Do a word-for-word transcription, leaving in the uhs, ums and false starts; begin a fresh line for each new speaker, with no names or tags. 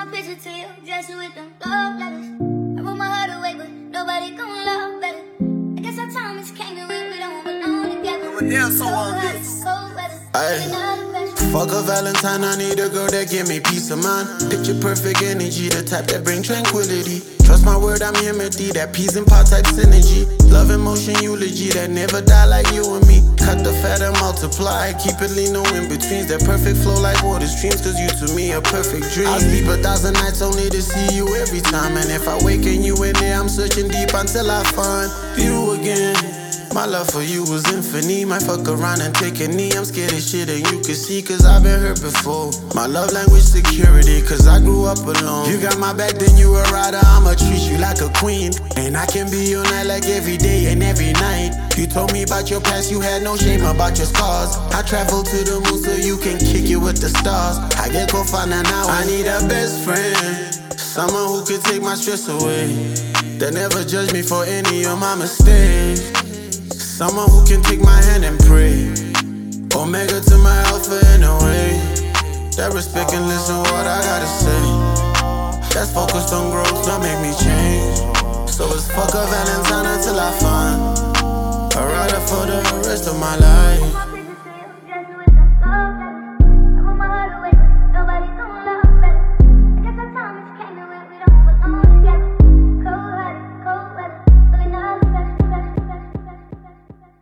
picture to you, dressing with them love letters. I wrote my heart away, but nobody gon' love better. I guess our time is came and we don't belong together.
But yeah, so on this. Ay. Fuck a Valentine, I need a girl that give me peace of mind. Picture perfect energy, the type that bring tranquility. Trust my word, I'm Himothy, that peas and pot type synergy. Love emotion eulogy, that never die like you and me. Cut the fat and multiply, keep it lean, no in-betweens. That perfect flow like water streams, cause you to me a perfect dream. I sleep a thousand nights only to see you every time. And if I wake and you in there, I'm searching deep until I find you again. My love for you was infinite. Might fuck around and take a knee. I'm scared of shit and you can see, cause I've been hurt before. My love language security, cause I grew up alone. You got my back, then you a rider. I'ma treat you like a queen. And I can be your night like every day and every night. You told me about your past, you had no shame about your scars. I travel to the moon so you can kick it with the stars. I get co-founder now, I need a best friend. Someone who can take my stress away. That never judge me for any of my mistakes. Someone who can take my hand and pray. Omega to my alpha in a way that respect and listen what I gotta say. That's focused on growth, don't make me change. So it's fuck a Valentine until I find a rider for the rest of my life.